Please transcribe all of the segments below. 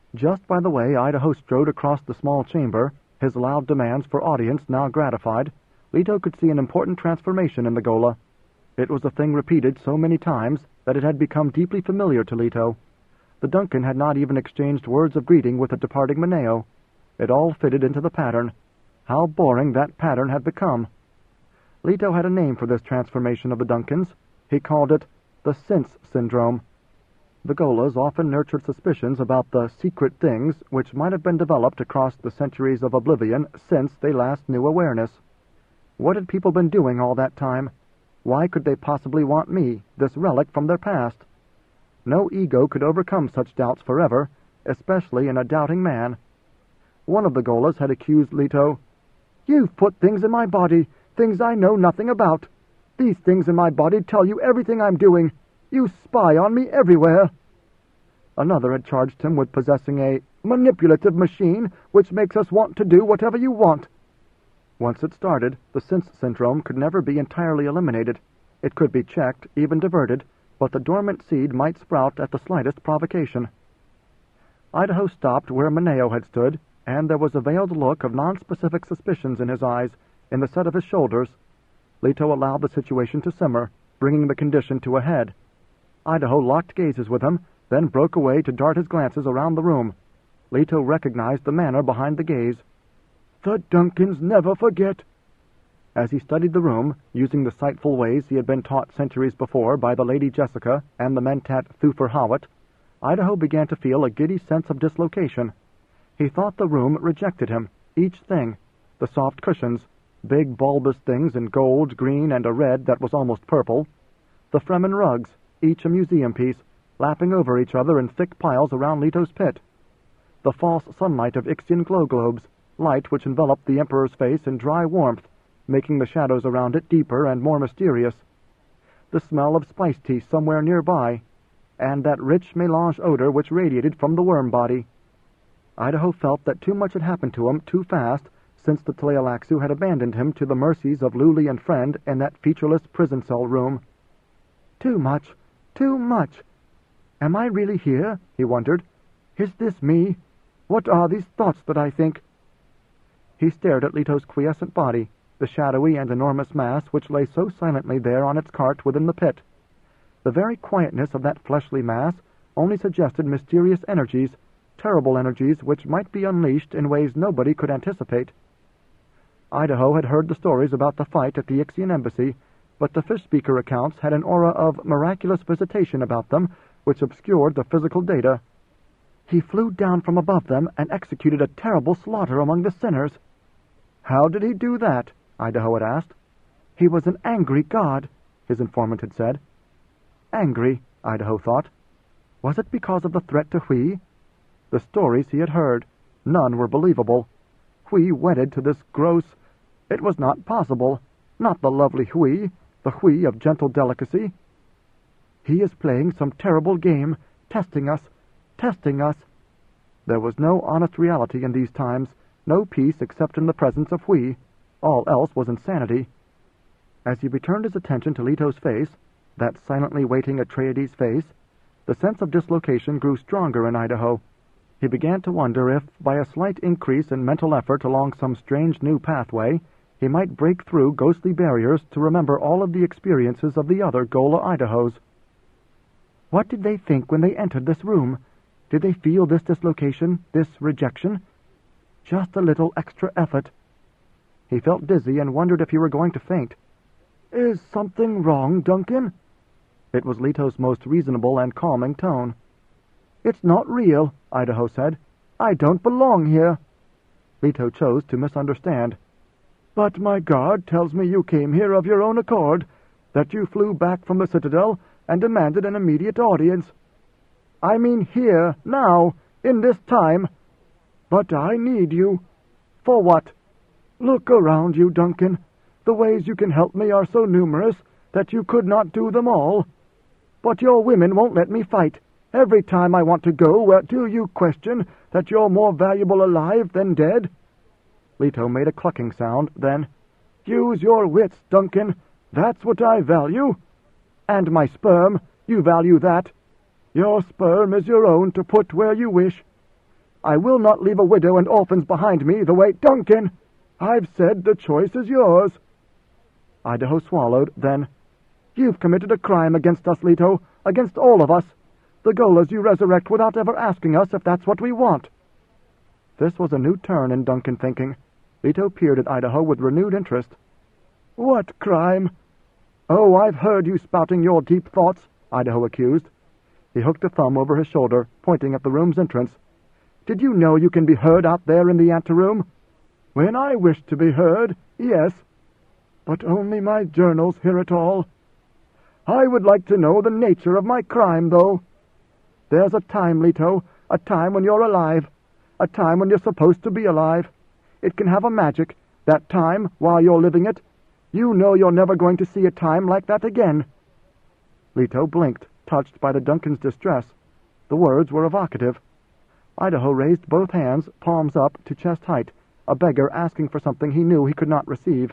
Just by the way Idaho strode across the small chamber, his loud demands for audience now gratified, Leto could see an important transformation in the Gola. It was a thing repeated so many times that it had become deeply familiar to Leto. The Duncan had not even exchanged words of greeting with the departing Mineo. It all fitted into the pattern. How boring that pattern had become! Leto had a name for this transformation of the Duncans. He called it the Sense Syndrome. The Golas often nurtured suspicions about the secret things which might have been developed across the centuries of oblivion since they last knew awareness. What had people been doing all that time? Why could they possibly want me, this relic from their past? No ego could overcome such doubts forever, especially in a doubting man. One of the Golas had accused Leto. "You've put things in my body, things I know nothing about. These things in my body tell you everything I'm doing. You spy on me everywhere." Another had charged him with possessing a manipulative machine which makes us want to do whatever you want. Once it started, the sense syndrome could never be entirely eliminated. It could be checked, even diverted, but the dormant seed might sprout at the slightest provocation. Idaho stopped where Mineo had stood, and there was a veiled look of nonspecific suspicions in his eyes, in the set of his shoulders. Leto allowed the situation to simmer, bringing the condition to a head. Idaho locked gazes with him, then broke away to dart his glances around the room. Leto recognized the manner behind the gaze. "The Duncans never forget." As he studied the room, using the sightful ways he had been taught centuries before by the Lady Jessica and the Mentat Thufir Hawat, Idaho began to feel a giddy sense of dislocation. He thought the room rejected him, each thing, the soft cushions, big bulbous things in gold, green, and a red that was almost purple, the Fremen rugs, each a museum piece, lapping over each other in thick piles around Leto's pit, the false sunlight of Ixian glow globes, light which enveloped the Emperor's face in dry warmth, making the shadows around it deeper and more mysterious, the smell of spice tea somewhere nearby, and that rich melange odor which radiated from the worm body. Idaho felt that too much had happened to him too fast since the Tleilaxu had abandoned him to the mercies of Luli and friend in that featureless prison cell room. Too much, too much. Am I really here? He wondered. Is this me? What are these thoughts that I think? He stared at Leto's quiescent body, the shadowy and enormous mass which lay so silently there on its cart within the pit. The very quietness of that fleshly mass only suggested mysterious energies, terrible energies which might be unleashed in ways nobody could anticipate. Idaho had heard the stories about the fight at the Ixian embassy, but the fish-speaker accounts had an aura of miraculous visitation about them which obscured the physical data. He flew down from above them and executed a terrible slaughter among the sinners. How did he do that? Idaho had asked. He was an angry god, his informant had said. Angry, Idaho thought. Was it because of the threat to Hui? The stories he had heard, none were believable. Hui wedded to this gross... It was not possible. Not the lovely Hui, the Hui of gentle delicacy. He is playing some terrible game, testing us, testing us. There was no honest reality in these times, no peace except in the presence of Hui. All else was insanity. As he returned his attention to Leto's face, that silently waiting Atreides face, the sense of dislocation grew stronger in Idaho. He began to wonder if, by a slight increase in mental effort along some strange new pathway, he might break through ghostly barriers to remember all of the experiences of the other Gola Idahos. What did they think when they entered this room? Did they feel this dislocation, this rejection? Just a little extra effort. He felt dizzy and wondered if he were going to faint. "Is something wrong, Duncan?" It was Leto's most reasonable and calming tone. "It's not real," Idaho said. "I don't belong here." Leto chose to misunderstand. "But my guard tells me you came here of your own accord, that you flew back from the Citadel and demanded an immediate audience. I mean here, now, in this time. But I need you. For what? Look around you, Duncan. The ways you can help me are so numerous that you could not do them all. But your women won't let me fight. Every time I want to go, where do you question that you're more valuable alive than dead?" Leto made a clucking sound, then, "Use your wits, Duncan. That's what I value. And my sperm, you value that. Your sperm is your own to put where you wish. I will not leave a widow and orphans behind me the way— Duncan! I've said the choice is yours. Idaho swallowed, then— You've committed a crime against us, Leto, against all of us. The Golas you resurrect without ever asking us if that's what we want. This was a new turn in Duncan thinking. Leto peered at Idaho with renewed interest. What crime? Oh, I've heard you spouting your deep thoughts, Idaho accused. He hooked a thumb over his shoulder, pointing at the room's entrance. Did you know you can be heard out there in the anteroom? When I wish to be heard, yes. But only my journals hear it all. I would like to know the nature of my crime, though. There's a time, Leto, a time when you're alive, a time when you're supposed to be alive. It can have a magic, that time, while you're living it. You know you're never going to see a time like that again. Leto blinked, touched by the Duncan's distress. The words were evocative. Idaho raised both hands, palms up, to chest height, a beggar asking for something he knew he could not receive.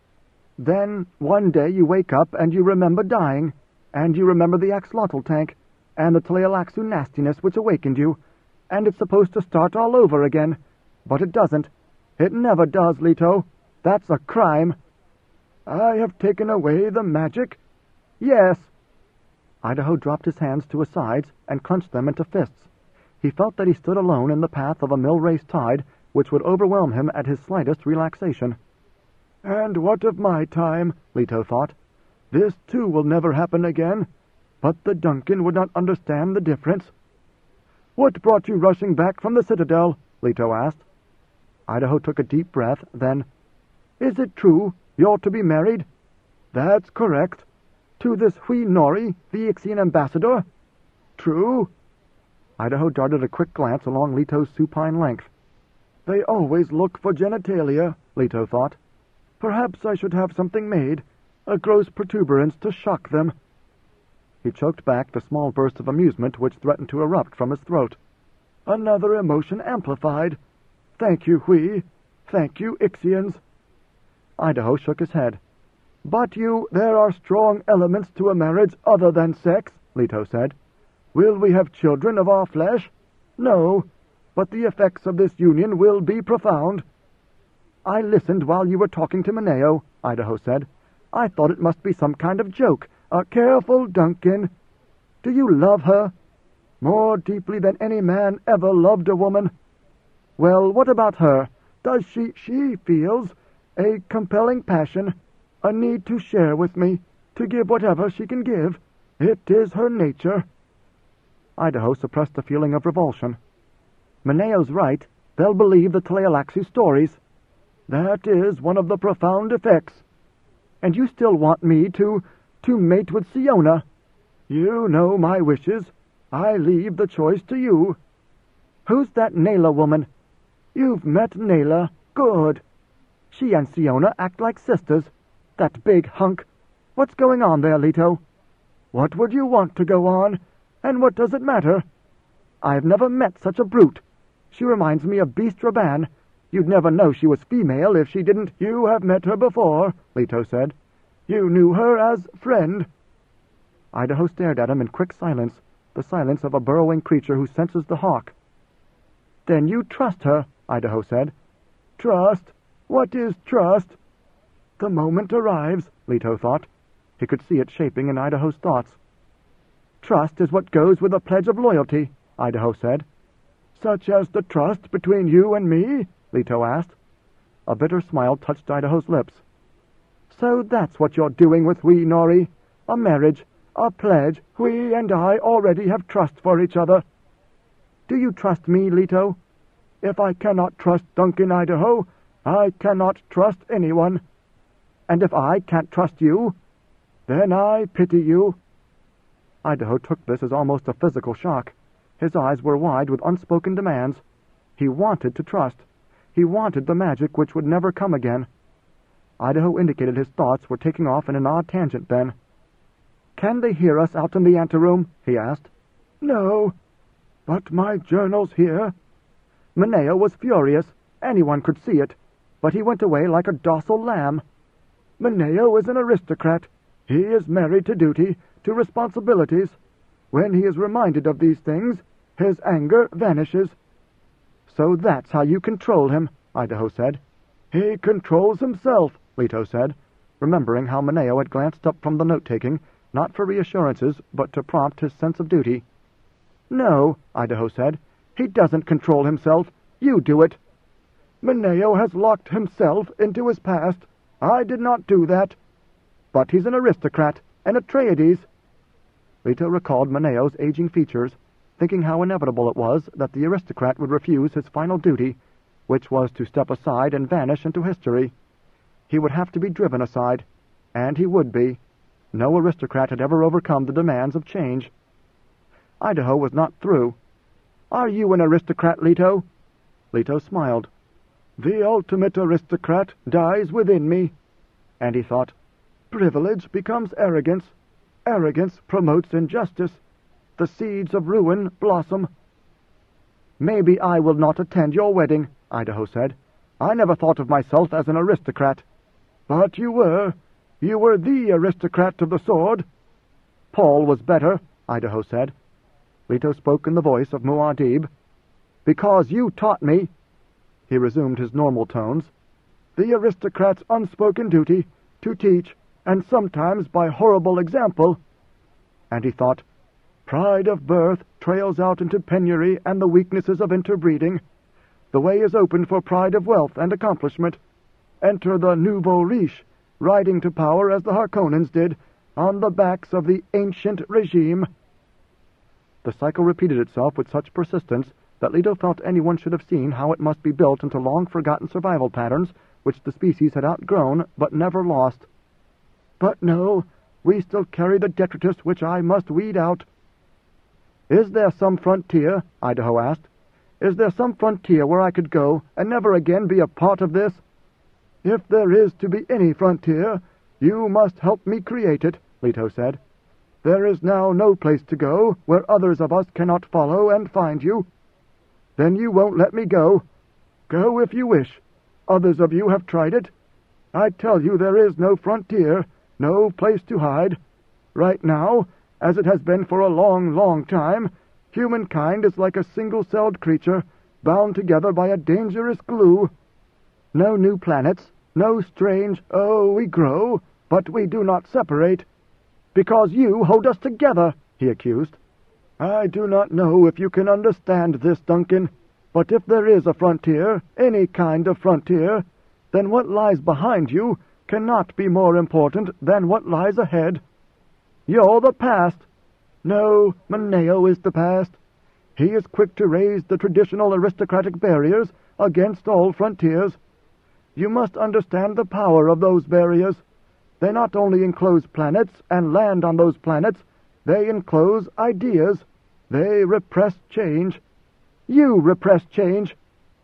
Then, one day you wake up and you remember dying, and you remember the axolotl tank, and the Tleilaxu nastiness which awakened you, and it's supposed to start all over again. But it doesn't. It never does, Leto. That's a crime. I have taken away the magic? Yes. Idaho dropped his hands to his sides and clenched them into fists. He felt that he stood alone in the path of a mill-race tide which would overwhelm him at his slightest relaxation. And what of my time? Leto thought. This, too, will never happen again. But the Duncan would not understand the difference. What brought you rushing back from the Citadel? Leto asked. Idaho took a deep breath, then— Is it true you're to be married? That's correct. To this Hui Nori, the Ixian ambassador? True. Idaho darted a quick glance along Leto's supine length. They always look for genitalia, Leto thought. Perhaps I should have something made, a gross protuberance to shock them. He choked back the small burst of amusement which threatened to erupt from his throat. Another emotion amplified. Thank you, Hui. Thank you, Ixians. Idaho shook his head. But there are strong elements to a marriage other than sex, Leto said. Will we have children of our flesh? No, but the effects of this union will be profound. I listened while you were talking to Mineo, Idaho said. I thought it must be some kind of joke. Careful, Duncan. Do you love her? More deeply than any man ever loved a woman. Well, what about her? Does she feels a compelling passion, a need to share with me, to give whatever she can give. It is her nature. Idaho suppressed a feeling of revulsion. Mineo's right. They'll believe the Tleilaxu stories. That is one of the profound effects. And you still want me to mate with Siona. You know my wishes. I leave the choice to you. Who's that Nayla woman? You've met Nayla. Good. She and Siona act like sisters. That big hunk. What's going on there, Leto? What would you want to go on? And what does it matter? I've never met such a brute. She reminds me of Beast Raban. You'd never know she was female if she didn't— You have met her before, Leto said. You knew her as friend. Idaho stared at him in quick silence, the silence of a burrowing creature who senses the hawk. Then you trust her, Idaho said. Trust? What is trust? The moment arrives, Leto thought. He could see it shaping in Idaho's thoughts. Trust is what goes with a pledge of loyalty, Idaho said. Such as the trust between you and me? Leto asked. A bitter smile touched Idaho's lips. So that's what you're doing with Hui Nori? A marriage, a pledge. Hui and I already have trust for each other. Do you trust me, Leto? If I cannot trust Duncan, Idaho, I cannot trust anyone. And if I can't trust you, then I pity you. Idaho took this as almost a physical shock. His eyes were wide with unspoken demands. He wanted to trust. He wanted the magic which would never come again. Idaho indicated his thoughts were taking off in an odd tangent then. Can they hear us out in the anteroom? He asked. No. But my journal's here. Mineo was furious. Anyone could see it. But he went away like a docile lamb. Mineo is an aristocrat. He is married to duty, to responsibilities. When he is reminded of these things, his anger vanishes. So that's how you control him, Idaho said. He controls himself, Leto said, remembering how Mineo had glanced up from the note-taking, not for reassurances, but to prompt his sense of duty. No, Idaho said. He doesn't control himself. You do it. Mineo has locked himself into his past. I did not do that. But he's an aristocrat, an Atreides. Leto recalled Mineo's aging features, thinking how inevitable it was that the aristocrat would refuse his final duty, which was to step aside and vanish into history. He would have to be driven aside, and he would be. No aristocrat had ever overcome the demands of change. Idaho was not through. Are you an aristocrat, Leto? Leto smiled. The ultimate aristocrat dies within me. And he thought, privilege becomes arrogance. Arrogance promotes injustice. The seeds of ruin blossom. Maybe I will not attend your wedding, Idaho said. I never thought of myself as an aristocrat. But you were. You were the aristocrat of the sword. Paul was better, Idaho said. Leto spoke in the voice of Muad'Dib. Because you taught me. He resumed his normal tones. The aristocrat's unspoken duty to teach, and sometimes by horrible example. And he thought, pride of birth trails out into penury and the weaknesses of interbreeding. The way is open for pride of wealth and accomplishment. Enter the nouveau riche, riding to power as the Harkonnens did, on the backs of the ancient regime. The cycle repeated itself with such persistence that Leto felt anyone should have seen how it must be built into long-forgotten survival patterns which the species had outgrown but never lost. But no, we still carry the detritus which I must weed out. Is there some frontier, Idaho asked, is there some frontier where I could go and never again be a part of this? If there is to be any frontier, you must help me create it, Leto said. There is now no place to go where others of us cannot follow and find you. Then you won't let me go. Go if you wish. Others of you have tried it. I tell you there is no frontier, no place to hide. Right now, as it has been for a long, long time, humankind is like a single-celled creature, bound together by a dangerous glue. No new planets, no strange, oh, we grow, but we do not separate. Because you hold us together, he accused. I do not know if you can understand this, Duncan, but if there is a frontier, any kind of frontier, then what lies behind you cannot be more important than what lies ahead. You're the past. No, Mineo is the past. He is quick to raise the traditional aristocratic barriers against all frontiers. You must understand the power of those barriers. They not only enclose planets and land on those planets, they enclose ideas. They repress change. You repress change.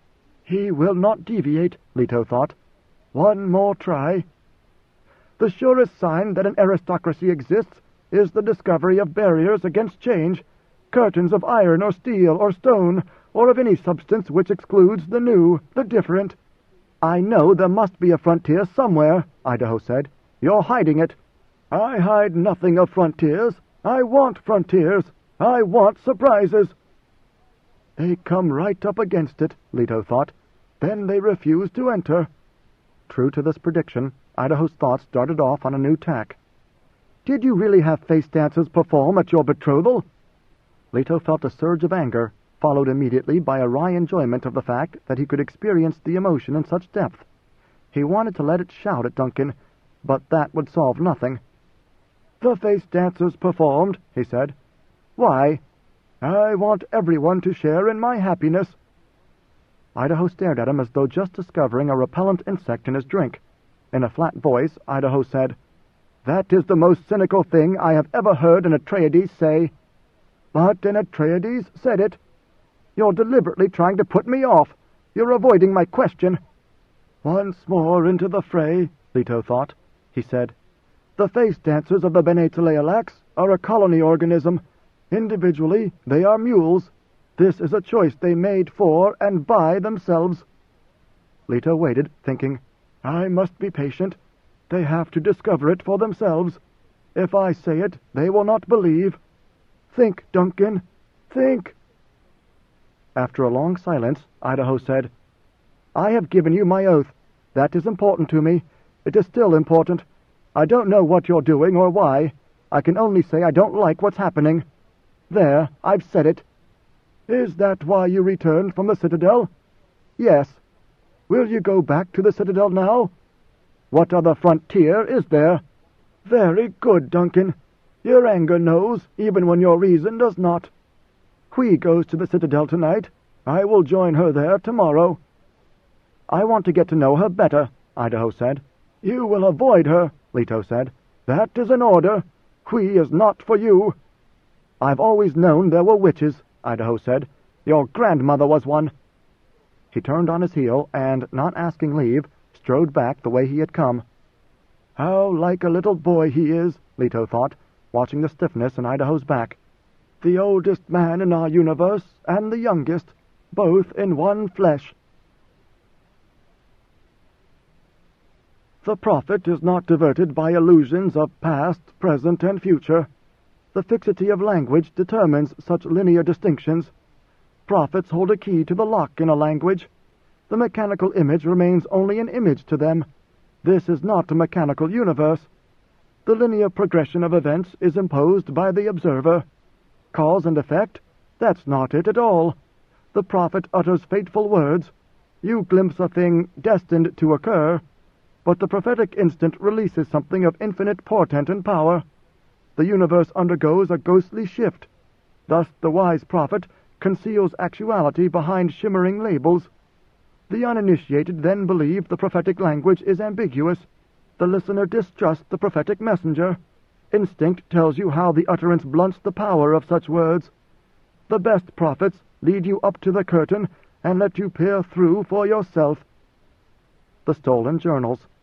He will not deviate, Leto thought. One more try. The surest sign that an aristocracy exists is the discovery of barriers against change, curtains of iron or steel or stone, or of any substance which excludes the new, the different. I know there must be a frontier somewhere, Idaho said. You're hiding it. I hide nothing of frontiers. I want frontiers. I want surprises. They come right up against it, Leto thought. Then they refuse to enter. True to this prediction, Idaho's thoughts started off on a new tack. Did you really have face dancers perform at your betrothal? Leto felt a surge of anger, followed immediately by a wry enjoyment of the fact that he could experience the emotion in such depth. He wanted to let it shout at Duncan, but that would solve nothing. The face dancers performed, he said. Why? I want everyone to share in my happiness. Idaho stared at him as though just discovering a repellent insect in his drink. In a flat voice, Idaho said, That is the most cynical thing I have ever heard an Atreides say. But an Atreides said it. You're deliberately trying to put me off. You're avoiding my question. Once more into the fray, Leto thought. He said, The face dancers of the Bene Tleilax are a colony organism. Individually, they are mules. This is a choice they made for and by themselves. Leto waited, thinking, I must be patient. They have to discover it for themselves. If I say it, they will not believe. Think, Duncan. Think. After a long silence, Idaho said, "I have given you my oath. That is important to me. It is still important. I don't know what you're doing or why. I can only say I don't like what's happening. There, I've said it." "Is that why you returned from the Citadel?" "Yes." "Will you go back to the Citadel now?" "What other frontier is there?" "Very good, Duncan. Your anger knows, even when your reason does not. Hui goes to the Citadel tonight. I will join her there tomorrow." "I want to get to know her better," Idaho said. "You will avoid her," Leto said. "That is an order. Hui is not for you." "I've always known there were witches," Idaho said. "Your grandmother was one." He turned on his heel and, not asking leave, strode back the way he had come. "How like a little boy he is," Leto thought, watching the stiffness in Idaho's back. "The oldest man in our universe and the youngest, both in one flesh." The prophet is not diverted by illusions of past, present, and future. The fixity of language determines such linear distinctions. Prophets hold a key to the lock in a language. The mechanical image remains only an image to them. This is not a mechanical universe. The linear progression of events is imposed by the observer. Cause and effect? That's not it at all. The prophet utters fateful words. You glimpse a thing destined to occur, but the prophetic instant releases something of infinite portent and power. The universe undergoes a ghostly shift. Thus the wise prophet conceals actuality behind shimmering labels. The uninitiated then believe the prophetic language is ambiguous. The listener distrusts the prophetic messenger. Instinct tells you how the utterance blunts the power of such words. The best prophets lead you up to the curtain and let you peer through for yourself. The Stolen Journals.